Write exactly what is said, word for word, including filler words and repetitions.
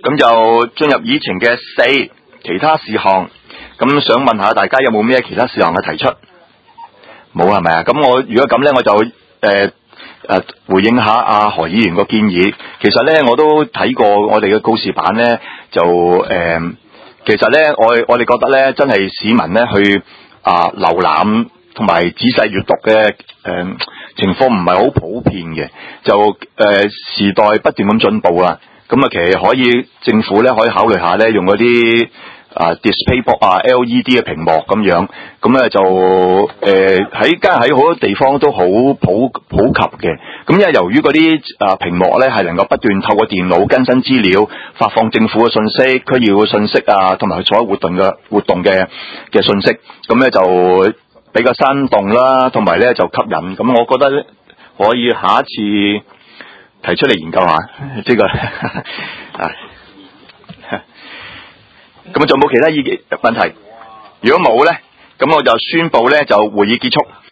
咁就進入議程嘅四其他事項。咁想問下大家有冇咩其他事項嘅提出？冇係咪啊？咁我如果咁咧，我就誒誒、呃呃、回應下阿何議員個建議。其實咧，我都睇過我哋嘅告示板咧，就誒、呃，其實咧，我我哋覺得咧，真係市民咧去啊瀏覽同埋仔細閱讀嘅誒、呃、情況唔係好普遍嘅。就誒、呃、時代不斷咁進步啦，咁啊其實可以政府咧可以考慮下咧用嗰啲啊 display board 啊 L E D 嘅屏幕咁樣，咁咧就誒喺家喺好多地方都好普普及嘅。咁因為由於嗰啲啊屏幕咧係能夠不斷透過電腦更新資料，發放政府嘅信息、區議會嘅信息啊，同埋所有活動嘅活動嘅嘅信息，咁咧就比較生動啦，同埋咧就吸引。咁我覺得咧可以下一次提出嚟研究下，呢、這個啊。咁仲有冇其他意見問題？如果冇咧，咁我就宣布咧就會議結束。